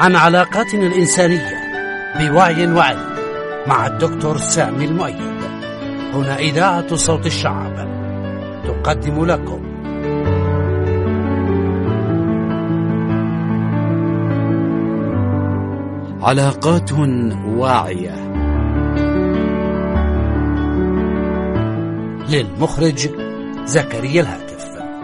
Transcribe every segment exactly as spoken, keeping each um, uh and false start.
عن علاقاتنا الإنسانية بوعي وعلم مع الدكتور سامي المؤيد. هنا إذاعة صوت الشعب تقدم لكم علاقات واعية للمخرج زكريا الهاتف.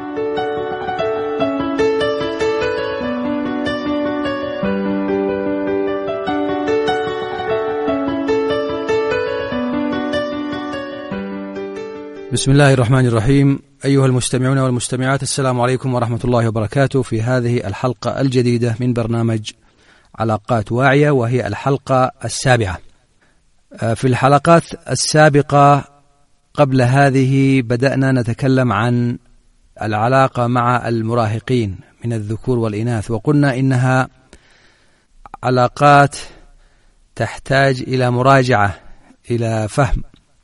بسم الله الرحمن الرحيم. أيها المستمعون والمستمعات، السلام عليكم ورحمة الله وبركاته. في هذه الحلقة الجديدة من برنامج علاقات واعية، وهي الحلقة السابعة. في الحلقات السابقة قبل هذه بدأنا نتكلم عن العلاقة مع المراهقين من الذكور والإناث، وقلنا إنها علاقات تحتاج إلى مراجعة، إلى فهم،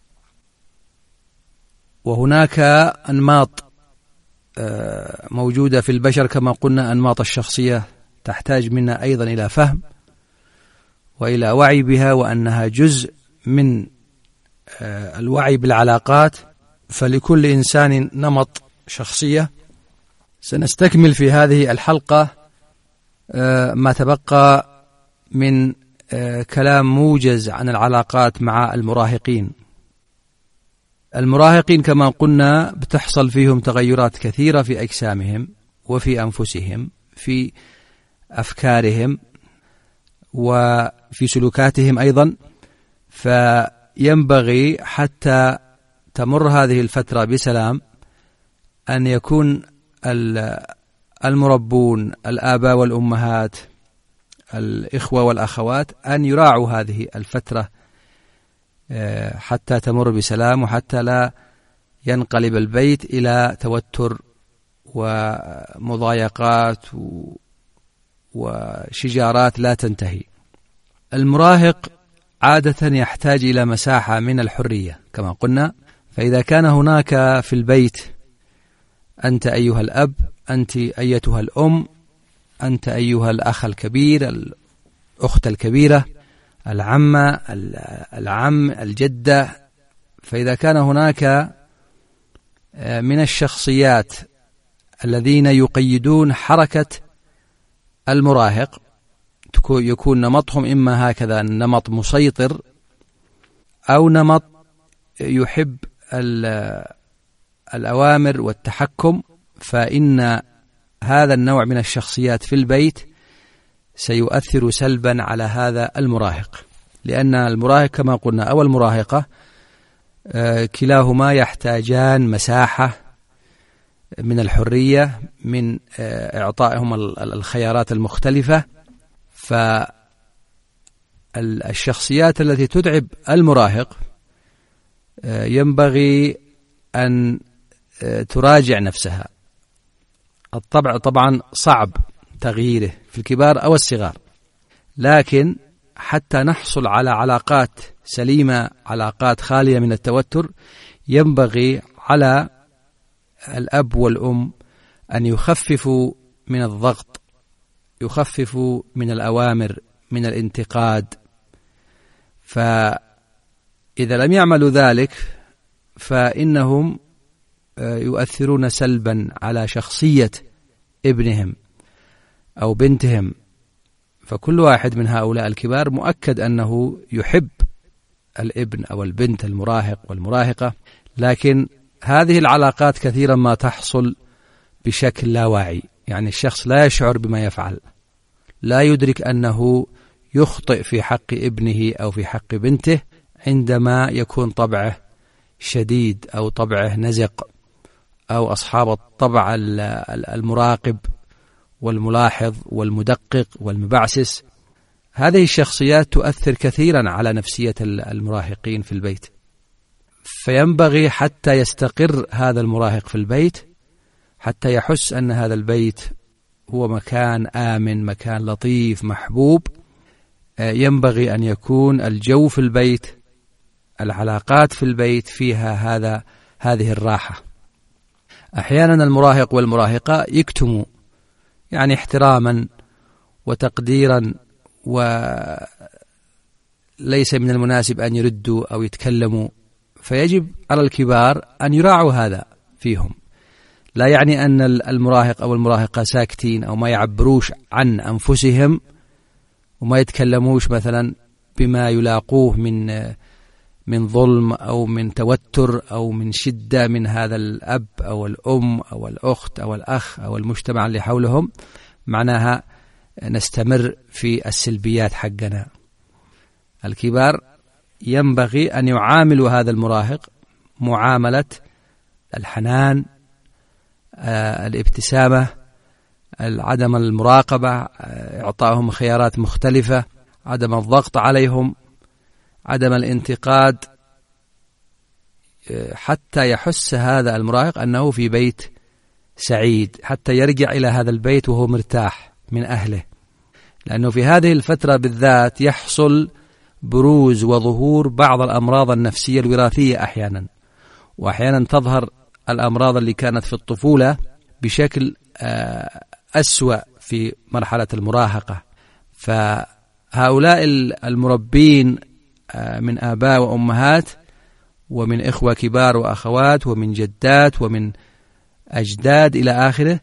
وهناك أنماط موجودة في البشر كما قلنا، أنماط الشخصية تحتاج منا أيضا إلى فهم وإلى وعي بها، وأنها جزء من الوعي بالعلاقات. فلكل إنسان نمط شخصية. سنستكمل في هذه الحلقة ما تبقى من كلام موجز عن العلاقات مع المراهقين. المراهقين كما قلنا بتحصل فيهم تغيرات كثيرة في أجسامهم وفي أنفسهم، في أفكارهم وفي سلوكاتهم أيضا. فينبغي حتى تمر هذه الفترة بسلام أن يكون المربون، الآباء والأمهات، الإخوة والأخوات، أن يراعوا هذه الفترة حتى تمر بسلام، وحتى لا ينقلب البيت إلى توتر ومضايقات وشجارات لا تنتهي. المراهق عادة يحتاج إلى مساحة من الحرية كما قلنا. فإذا كان هناك في البيت أنت أيها الأب، أنت أيتها الأم، أنت أيها الأخ الكبير، الأخت الكبيرة، العمة، العم، الجدة، فإذا كان هناك من الشخصيات الذين يقيدون حركة المراهق، يكون نمطهم إما هكذا نمط مسيطر، أو نمط يحب الأوامر والتحكم، فإن هذا النوع من الشخصيات في البيت سيؤثر سلبا على هذا المراهق. لأن المراهق كما قلنا أو المراهقة كلاهما يحتاجان مساحة من الحرية، من إعطائهم الخيارات المختلفة. فالشخصيات التي تتعب المراهق ينبغي أن تراجع نفسها. الطبع طبعا صعب تغييره في الكبار أو الصغار، لكن حتى نحصل على علاقات سليمة، علاقات خالية من التوتر، ينبغي على الأب والأم أن يخففوا من الضغط، يخففوا من الأوامر، من الانتقاد. فإذا لم يعملوا ذلك فإنهم يؤثرون سلبا على شخصية ابنهم أو بنتهم. فكل واحد من هؤلاء الكبار مؤكد أنه يحب الابن أو البنت المراهق والمراهقة، لكن هذه العلاقات كثيرا ما تحصل بشكل لا واعي. يعني الشخص لا يشعر بما يفعل، لا يدرك أنه يخطئ في حق ابنه أو في حق بنته عندما يكون طبعه شديد أو طبعه نزق، أو أصحاب الطبع المراقب والملاحظ والمدقق والمبعسس. هذه الشخصيات تؤثر كثيرا على نفسية المراهقين في البيت. فينبغي حتى يستقر هذا المراهق في البيت، حتى يحس أن هذا البيت هو مكان آمن، مكان لطيف محبوب، ينبغي أن يكون الجو في البيت، العلاقات في البيت فيها هذا هذه الراحة. أحيانا المراهق والمراهقة يكتموا يعني احتراما وتقديرا وليس من المناسب أن يردوا أو يتكلموا، فيجب على الكبار أن يراعوا هذا فيهم. لا يعني أن المراهق أو المراهقة ساكتين أو ما يعبروش عن أنفسهم وما يتكلموش مثلا بما يلاقوه من من ظلم أو من توتر أو من شدة من هذا الأب أو الأم أو الأخت أو الأخ أو المجتمع اللي حولهم، معناها نستمر في السلبيات حقنا. الكبار ينبغي أن يعاملوا هذا المراهق معاملة الحنان، آه، الابتسامة، عدم المراقبة، آه، إعطائهم خيارات مختلفة، عدم الضغط عليهم، عدم الانتقاد، آه، حتى يحس هذا المراهق أنه في بيت سعيد، حتى يرجع إلى هذا البيت وهو مرتاح من أهله. لأنه في هذه الفترة بالذات يحصل بروز وظهور بعض الأمراض النفسية الوراثية أحيانا، وأحيانا تظهر الأمراض اللي كانت في الطفولة بشكل أسوأ في مرحلة المراهقة. فهؤلاء المربين من آباء وأمهات ومن إخوة كبار وأخوات ومن جدات ومن أجداد إلى آخره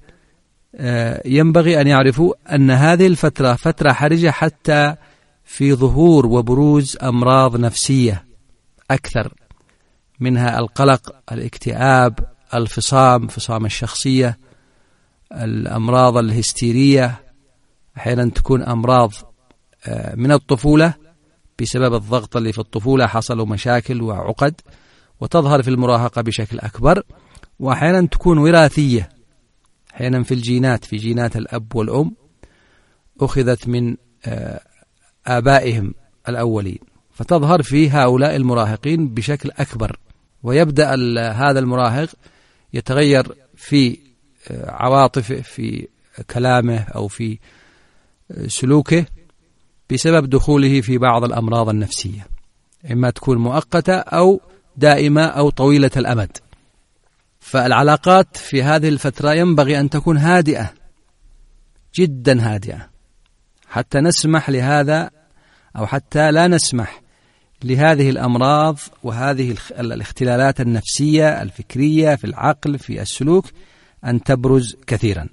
ينبغي أن يعرفوا أن هذه الفترة فترة حرجة حتى في ظهور وبروز أمراض نفسية أكثر، منها القلق، الاكتئاب، الفصام، فصام الشخصية، الأمراض الهستيرية. أحيانا تكون أمراض من الطفولة بسبب الضغط اللي في الطفولة حصلوا مشاكل وعقد وتظهر في المراهقة بشكل أكبر، وأحيانا تكون وراثية، أحيانا في الجينات، في جينات الأب والأم أخذت من آبائهم الأولين، فتظهر في هؤلاء المراهقين بشكل أكبر، ويبدأ هذا المراهق يتغير في عواطفه، في كلامه أو في سلوكه بسبب دخوله في بعض الأمراض النفسية، إما تكون مؤقتة أو دائمة أو طويلة الأمد. فالعلاقات في هذه الفترة ينبغي أن تكون هادئة جدا، هادئة، حتى نسمح لهذا أو حتى لا نسمح لهذه الأمراض وهذه الاختلالات النفسية الفكرية في العقل في السلوك أن تبرز كثيرا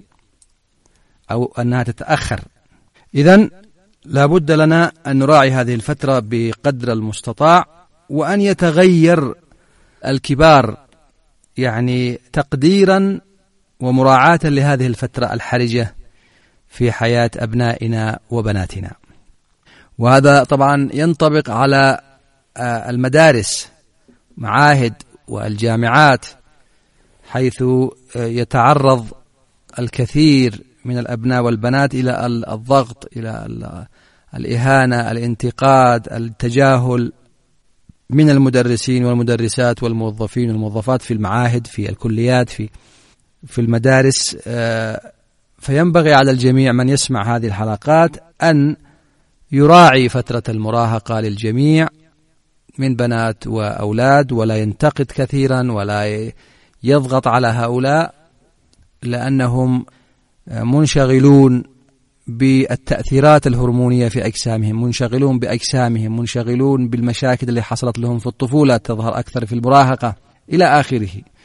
أو أنها تتأخر. إذن لا بد لنا أن نراعي هذه الفترة بقدر المستطاع، وأن يتغير الكبار يعني تقديرا ومراعاة لهذه الفترة الحرجة في حياة أبنائنا وبناتنا. وهذا طبعا ينطبق على المدارس، معاهد والجامعات، حيث يتعرض الكثير من الأبناء والبنات إلى الضغط، إلى الإهانة، الانتقاد، التجاهل من المدرسين والمدرسات والموظفين والموظفات في المعاهد، في الكليات، في في المدارس. فينبغي على الجميع من يسمع هذه الحلقات أن يراعي فترة المراهقة للجميع من بنات وأولاد، ولا ينتقد كثيرا ولا يضغط على هؤلاء، لأنهم منشغلون بالتأثيرات الهرمونية في أجسامهم، منشغلون بأجسامهم، منشغلون بالمشاكل اللي حصلت لهم في الطفولة تظهر أكثر في المراهقة إلى آخره.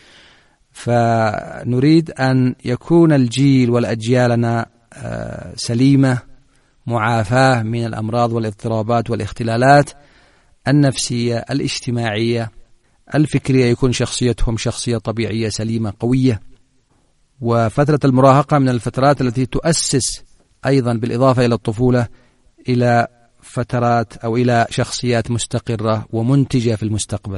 فنريد أن يكون الجيل والأجيالنا سليمة، معافاة من الأمراض والاضطرابات والاختلالات النفسية الاجتماعية الفكرية، يكون شخصيتهم شخصية طبيعية سليمة قوية. وفترة المراهقة من الفترات التي تؤسس أيضا بالإضافة إلى الطفولة إلى فترات أو إلى شخصيات مستقرة ومنتجة في المستقبل.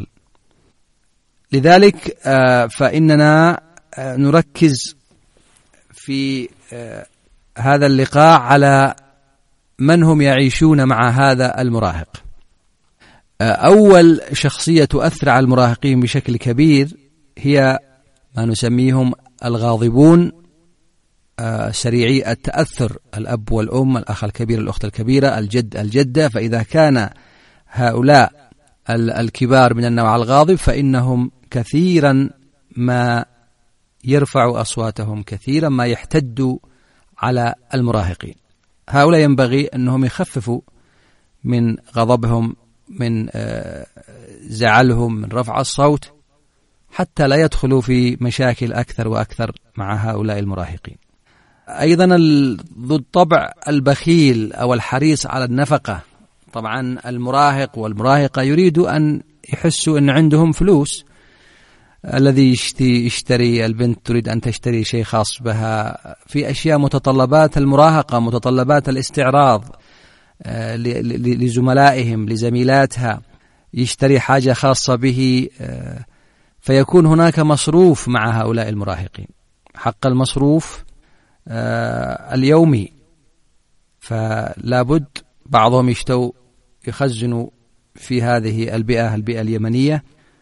لذلك فإننا نركز في هذا اللقاء على من هم يعيشون مع هذا المراهق. أول شخصية تؤثر على المراهقين بشكل كبير هي ما نسميهم الغاضبون، سريعي التأثر، الأب والأم، الأخ الكبير، الأخت الكبيرة، الجد الجدة. فإذا كان هؤلاء الكبار من النوع الغاضب فإنهم كثيرا ما يرفعوا أصواتهم، كثيرا ما يحتدوا على المراهقين. هؤلاء ينبغي أنهم يخففوا من غضبهم، من زعلهم، من رفع الصوت، حتى لا يدخلوا في مشاكل أكثر وأكثر مع هؤلاء المراهقين. أيضا ذو الطبع البخيل أو الحريص على النفقة. طبعا المراهق والمراهقة يريدوا أن يحسوا أن عندهم فلوس. الذي يشتري، البنت تريد أن تشتري شيء خاص بها، في أشياء متطلبات المراهقة، متطلبات الاستعراض لزملائهم لزميلاتها، يشتري حاجة خاصة به، فيكون هناك مصروف مع هؤلاء المراهقين، حق المصروف اليومي، فلا بد بعضهم يشتوا يخزنوا في هذه البيئة البيئة اليمنية،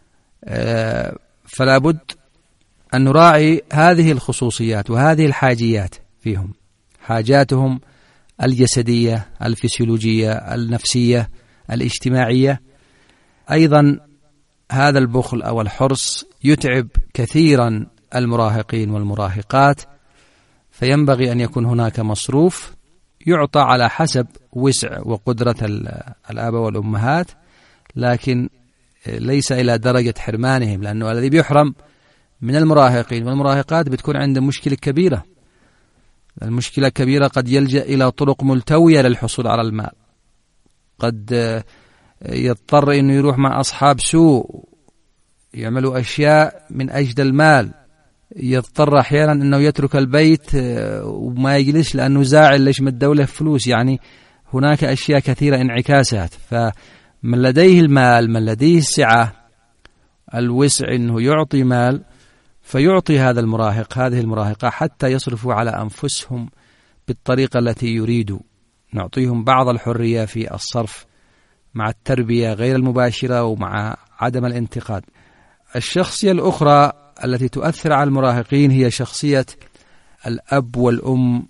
فلا بد أن نراعي هذه الخصوصيات وهذه الحاجيات فيهم، حاجاتهم الجسدية، الفسيولوجية، النفسية، الاجتماعية. أيضا هذا البخل أو الحرص يتعب كثيرا المراهقين والمراهقات، فينبغي أن يكون هناك مصروف يعطى على حسب وسع وقدرة الآباء والأمهات، لكن ليس إلى درجة حرمانهم، لأنه الذي بيحرم من المراهقين والمراهقات بتكون عنده مشكلة كبيرة. المشكلة كبيرة، قد يلجأ إلى طرق ملتوية للحصول على المال، قد يضطر أنه يروح مع أصحاب سوء يعملوا أشياء من أجل المال، يضطر أحيانا أنه يترك البيت وما يجلس لأنه زاعل ليش من الدولة فلوس. يعني هناك أشياء كثيرة انعكاسات. فمن لديه المال، من لديه السعة، الوسع أنه يعطي مال، فيعطي هذا المراهق هذه المراهقة حتى يصرفوا على أنفسهم بالطريقة التي يريدوا. نعطيهم بعض الحرية في الصرف مع التربية غير المباشرة ومع عدم الانتقاد. الشخصية الأخرى التي تؤثر على المراهقين هي شخصية الأب والأم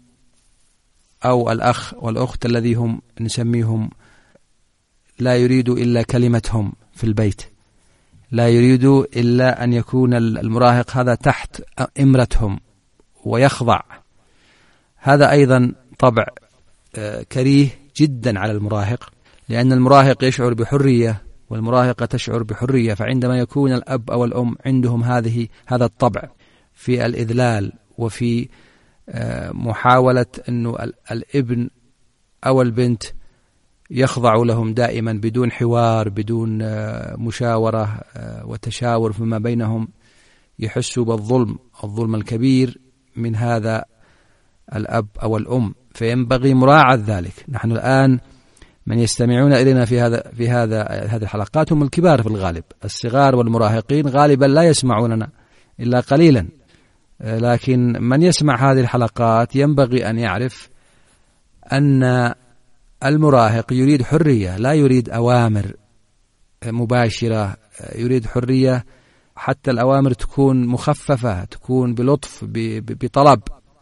أو الأخ والأخت، الذي هم نسميهم لا يريدوا إلا كلمتهم في البيت، لا يريدوا إلا أن يكون المراهق هذا تحت إمرتهم ويخضع. هذا أيضا طبع كريه جدا على المراهق، لأن المراهق يشعر بحرية والمراهقة تشعر بحرية، فعندما يكون الأب أو الأم عندهم هذه هذا الطبع في الإذلال وفي محاولة أنه الابن أو البنت يخضع لهم دائما بدون حوار، بدون مشاورة وتشاور فيما بينهم، يحسوا بالظلم الظلم الكبير من هذا الأب أو الأم، فينبغي مراعاة ذلك. نحن الآن من يستمعون إلينا في هذا في هذا هذه الحلقات هم الكبار في الغالب، الصغار والمراهقين غالبا لا يسمعوننا إلا قليلا، لكن من يسمع هذه الحلقات ينبغي أن يعرف أن المراهق يريد حرية، لا يريد أوامر مباشرة، يريد حرية، حتى الأوامر تكون مخففة، تكون بلطف بطلب،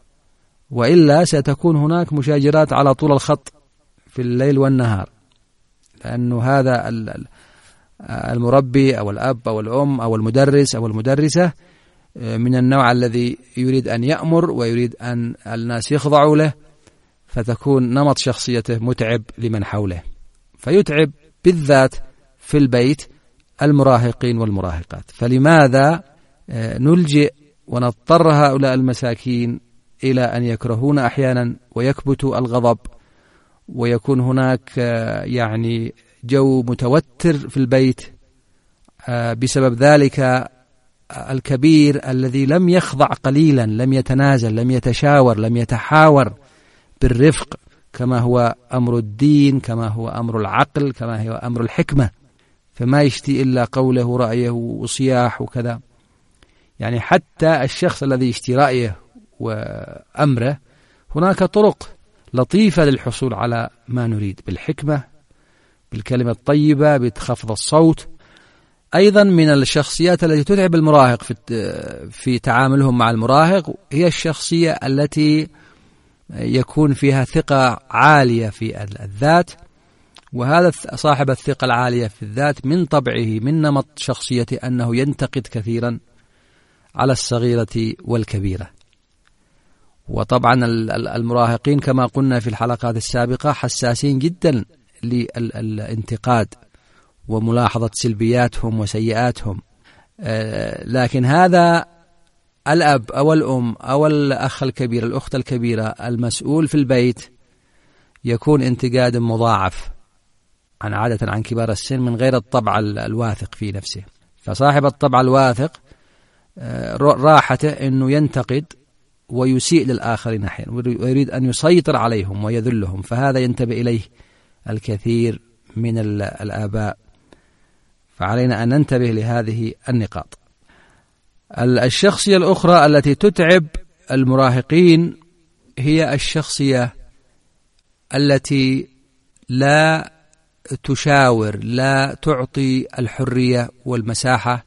وإلا ستكون هناك مشاجرات على طول الخط في الليل والنهار، لأنه هذا المربي أو الأب أو الأم أو المدرس أو المدرسة من النوع الذي يريد أن يأمر ويريد أن الناس يخضعوا له، فتكون نمط شخصيته متعب لمن حوله، فيتعب بالذات في البيت المراهقين والمراهقات. فلماذا نلجئ ونضطر هؤلاء المساكين إلى أن يكرهون أحيانا ويكبتوا الغضب، ويكون هناك يعني جو متوتر في البيت بسبب ذلك الكبير الذي لم يخضع قليلا، لم يتنازل، لم يتشاور، لم يتحاور بالرفق كما هو أمر الدين، كما هو أمر العقل، كما هو أمر الحكمة، فما يشتي إلا قوله ورأيه وصياح وكذا. يعني حتى الشخص الذي يشتي رأيه وأمره هناك طرق لطيفة للحصول على ما نريد، بالحكمة، بالكلمة الطيبة، بخفض الصوت. أيضا من الشخصيات التي تتعب المراهق في في تعاملهم مع المراهق هي الشخصية التي يكون فيها ثقة عالية في الذات، وهذا صاحب الثقة العالية في الذات من طبعه من نمط شخصيته أنه ينتقد كثيرا على الصغيرة والكبيرة، وطبعا المراهقين كما قلنا في الحلقات السابقة حساسين جدا للانتقاد وملاحظة سلبياتهم وسيئاتهم، لكن هذا الأب أو الأم أو الأخ الكبير الأخت الكبيرة المسؤول في البيت يكون انتقاد مضاعف عن عادة عن كبار السن من غير الطبع الواثق في نفسه. فصاحب الطبع الواثق راحته أنه ينتقد ويسيء للآخرين أحيانا ويريد أن يسيطر عليهم ويذلهم، فهذا ينتبه إليه الكثير من الآباء، فعلينا أن ننتبه لهذه النقاط. الشخصية الأخرى التي تتعب المراهقين هي الشخصية التي لا تشاور، لا تعطي الحرية والمساحة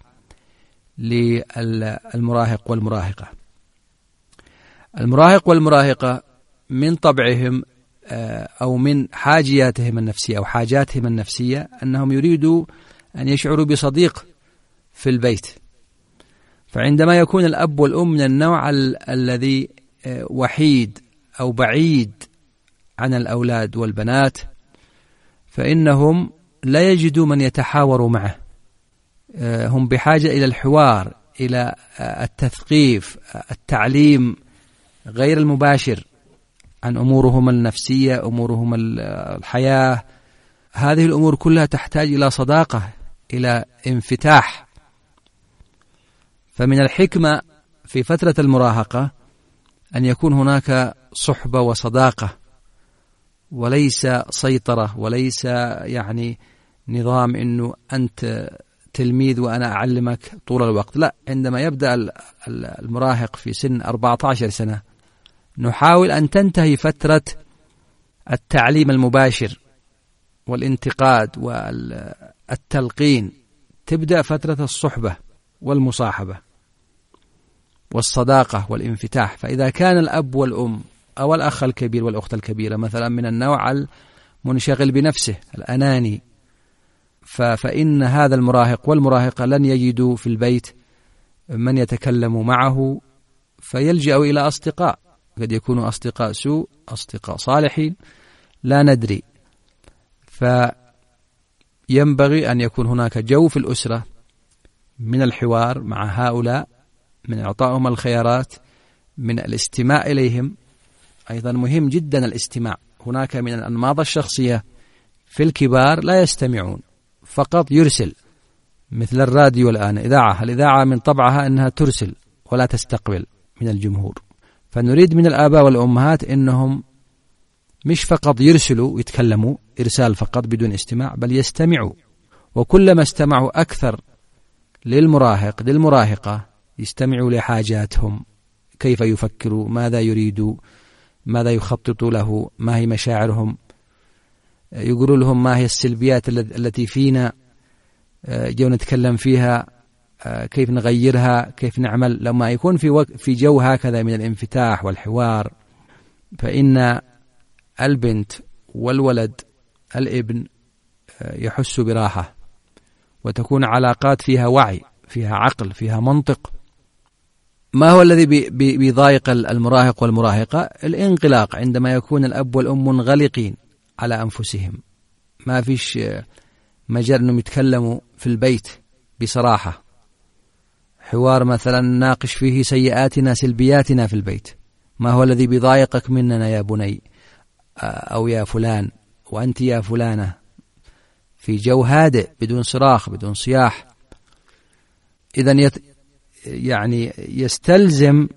للمراهق والمراهقة. المراهق والمراهقة من طبعهم أو من حاجياتهم النفسية أو حاجاتهم النفسية أنهم يريدوا أن يشعروا بصديق في البيت، فعندما يكون الأب والأم من النوع الذي وحيد أو بعيد عن الأولاد والبنات فإنهم لا يجدوا من يتحاوروا معه، هم بحاجة إلى الحوار، إلى التثقيف، التعليم غير المباشر عن أمورهم النفسية، أمورهم الحياة. هذه الأمور كلها تحتاج إلى صداقة، إلى انفتاح. فمن الحكمة في فترة المراهقة أن يكون هناك صحبة وصداقة، وليس سيطرة، وليس يعني نظام أنه أنت تلميذ وأنا أعلمك طول الوقت. لا، عندما يبدأ المراهق في سن أربعة عشر سنة نحاول أن تنتهي فترة التعليم المباشر والانتقاد والتلقين، تبدأ فترة الصحبة والمصاحبة والصداقة والانفتاح. فإذا كان الأب والأم أو الأخ الكبير والأخت الكبيرة مثلا من النوع المنشغل بنفسه الأناني، فإن هذا المراهق والمراهقة لن يجدوا في البيت من يتكلم معه، فيلجأ إلى أصدقاء، قد يكونوا أصدقاء سوء، أصدقاء صالحين، لا ندري. فينبغي أن يكون هناك جو في الأسرة من الحوار مع هؤلاء، من إعطائهم الخيارات، من الاستماع إليهم. أيضا مهم جدا الاستماع. هناك من الأنماط الشخصية في الكبار لا يستمعون، فقط يرسل، مثل الراديو الآن، إذاعة. الإذاعة من طبعها أنها ترسل ولا تستقبل من الجمهور. فنريد من الآباء والأمهات أنهم مش فقط يرسلوا ويتكلموا إرسال فقط بدون استماع، بل يستمعوا. وكلما استمعوا أكثر للمراهق للمراهقة يستمعوا لحاجاتهم، كيف يفكروا، ماذا يريدوا، ماذا يخططوا له، ما هي مشاعرهم، يقولوا لهم ما هي السلبيات التي فينا، جو نتكلم فيها، كيف نغيرها، كيف نعمل. لما يكون في وقت في جو هكذا من الانفتاح والحوار، فإن البنت والولد الابن يحس براحة، وتكون علاقات فيها وعي، فيها عقل، فيها منطق. ما هو الذي بيضايق المراهق والمراهقة؟ الانغلاق، عندما يكون الأب والأم منغلقين على أنفسهم، ما فيش مجال أنهم يتكلموا في البيت بصراحة، حوار مثلا ناقش فيه سيئاتنا سلبياتنا في البيت. ما هو الذي بيضايقك مننا يا بني أو يا فلان وأنت يا فلانة، في جو هادئ بدون صراخ بدون صياح. إذن يت يعني يستلزم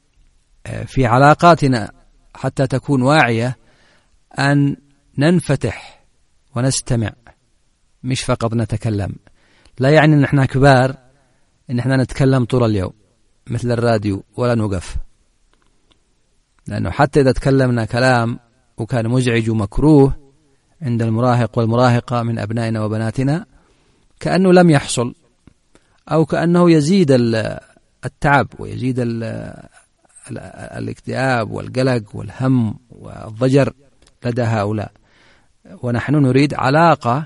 في علاقاتنا حتى تكون واعية أن ننفتح ونستمع، مش فقط نتكلم. لا يعني أن احنا كبار أن احنا نتكلم طول اليوم مثل الراديو ولا نوقف، لأنه حتى إذا تكلمنا كلام وكان مزعج ومكروه عند المراهق والمراهقة من أبنائنا وبناتنا، كأنه لم يحصل، أو كأنه يزيد التعب ويزيد الاكتئاب والقلق والهم والضجر لدى هؤلاء. ونحن نريد علاقة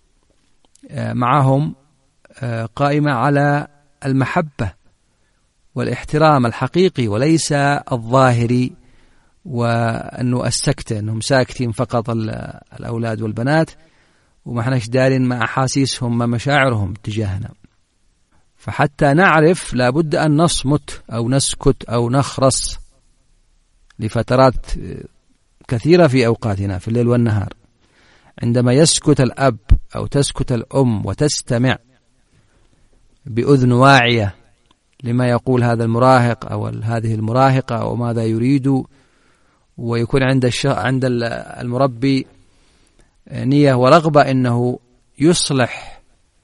معهم قائمة على المحبة والاحترام الحقيقي وليس الظاهري، وأنه السكتة أنهم ساكتين فقط الأولاد والبنات وما احناش دارين ما أحاسيسهم ما مشاعرهم تجاهنا. فحتى نعرف لابد أن نصمت أو نسكت أو نخرس لفترات كثيرة في أوقاتنا في الليل والنهار. عندما يسكت الأب أو تسكت الأم وتستمع بأذن واعية لما يقول هذا المراهق أو هذه المراهقة أو ماذا يريد، ويكون عند عند المربي نية ورغبة أنه يصلح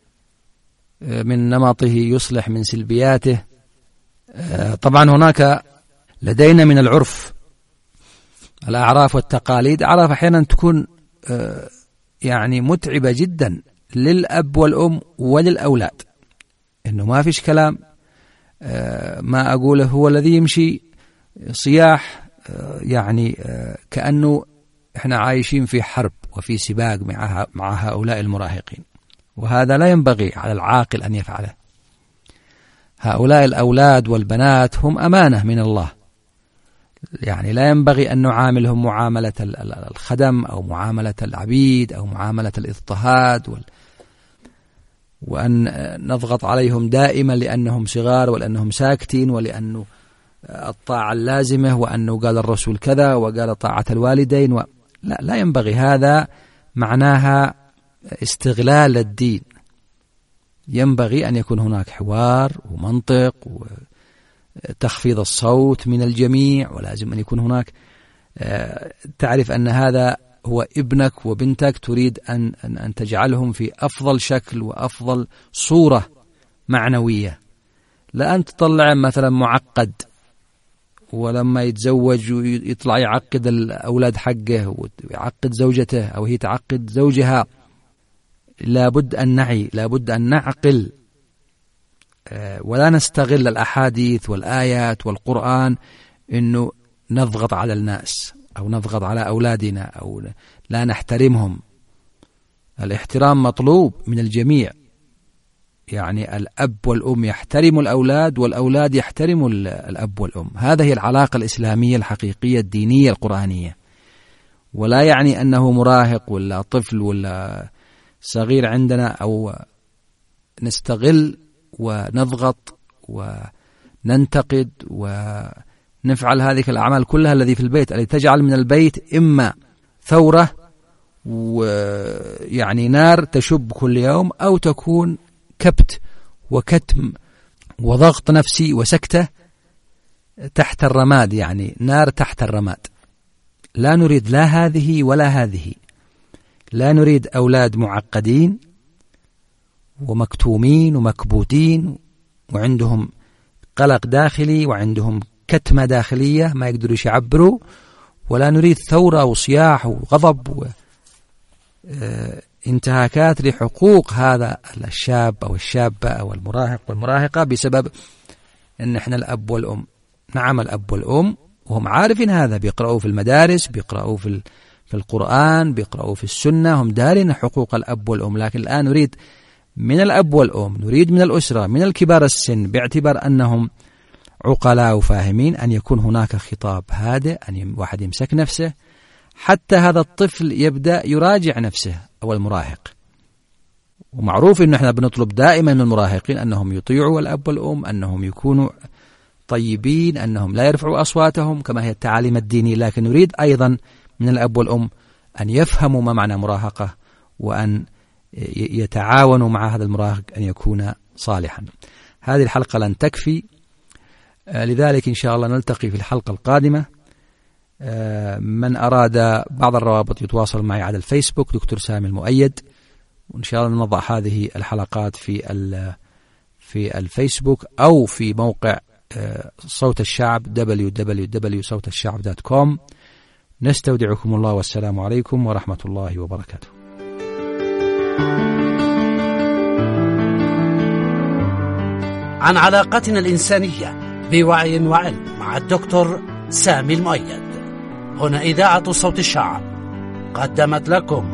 من نمطه، يصلح من سلبياته. طبعا هناك لدينا من العرف الأعراف والتقاليد أعراف أحيانا تكون يعني متعبة جدا للأب والأم وللأولاد، إنه ما فيش كلام، ما أقوله هو الذي يمشي، صياح، يعني كأنه إحنا عايشين في حرب وفي سباق مع مع هؤلاء المراهقين، وهذا لا ينبغي على العاقل أن يفعله. هؤلاء الأولاد والبنات هم أمانة من الله، يعني لا ينبغي أن نعاملهم معاملة الخدم أو معاملة العبيد أو معاملة الاضطهاد، وال وأن نضغط عليهم دائما لأنهم صغار ولأنهم ساكتين ولأنه الطاعة اللازمة وأنه قال الرسول كذا وقال طاعة الوالدين و... لا لا ينبغي، هذا معناها استغلال الدين. ينبغي أن يكون هناك حوار ومنطق وتخفيض الصوت من الجميع، ولازم أن يكون هناك تعرف أن هذا هو ابنك وبنتك، تريد أن أن تجعلهم في أفضل شكل وأفضل صورة معنوية، لا أن تطلع مثلا معقد ولما يتزوج يطلع يعقد الأولاد حقه ويعقد زوجته أو هي تعقد زوجها. لابد أن نعي، لابد أن نعقل، ولا نستغل الأحاديث والآيات والقرآن إنه نضغط على الناس أو نضغط على أولادنا أو لا نحترمهم. الاحترام مطلوب من الجميع، يعني الأب والأم يحترموا الأولاد والأولاد يحترموا الأب والأم. هذه هي العلاقة الإسلامية الحقيقية الدينية القرآنية، ولا يعني أنه مراهق ولا طفل ولا صغير عندنا أو نستغل ونضغط وننتقد ونفعل هذه الأعمال كلها الذي في البيت، التي تجعل من البيت إما ثورة ويعني نار تشب كل يوم، أو تكون كبت وكتم وضغط نفسي وسكتة تحت الرماد، يعني نار تحت الرماد. لا نريد لا هذه ولا هذه. لا نريد أولاد معقدين ومكتومين ومكبوتين وعندهم قلق داخلي وعندهم كتمة داخلية ما يقدروا يعبروا، ولا نريد ثورة وصياح وغضب وانتهاكات لحقوق هذا الشاب أو الشابة أو المراهق والمراهقة بسبب أن احنا الأب والأم. نعم الأب والأم وهم عارفين هذا، بيقرأوا في المدارس، بيقرأوا في في القرآن، بيقرأوا في السنة، هم دارين حقوق الأب والأم. لكن الآن نريد من الأب والأم، نريد من الأسرة، من الكبار السن، باعتبار أنهم عقلاء وفاهمين، أن يكون هناك خطاب هادئ، أن واحد يمسك نفسه، حتى هذا الطفل يبدأ يراجع نفسه أو المراهق. ومعروف أنه احنا بنطلب دائما من المراهقين أنهم يطيعوا الأب والأم، أنهم يكونوا طيبين، أنهم لا يرفعوا أصواتهم كما هي التعاليم الدينية. لكن نريد أيضا من الأب والأم أن يفهموا ما معنى مراهقة، وأن يتعاونوا مع هذا المراهق أن يكون صالحا. هذه الحلقة لن تكفي، لذلك إن شاء الله نلتقي في الحلقة القادمة. من أراد بعض الروابط يتواصل معي على الفيسبوك دكتور سامي المؤيد، وإن شاء الله نضع هذه الحلقات في في الفيسبوك أو في موقع صوت الشعب دبليو دبليو دبليو دوت صوت الشعب دوت كوم. نستودعكم الله والسلام عليكم ورحمة الله وبركاته. عن علاقتنا الإنسانية بوعي وعلم مع الدكتور سامي المؤيد. هنا إذاعة صوت الشعب قدمت لكم.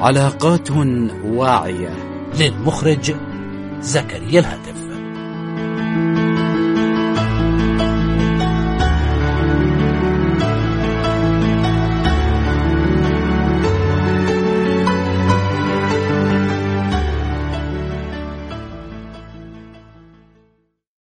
علاقات واعية. للمخرج زكريا الهاتف.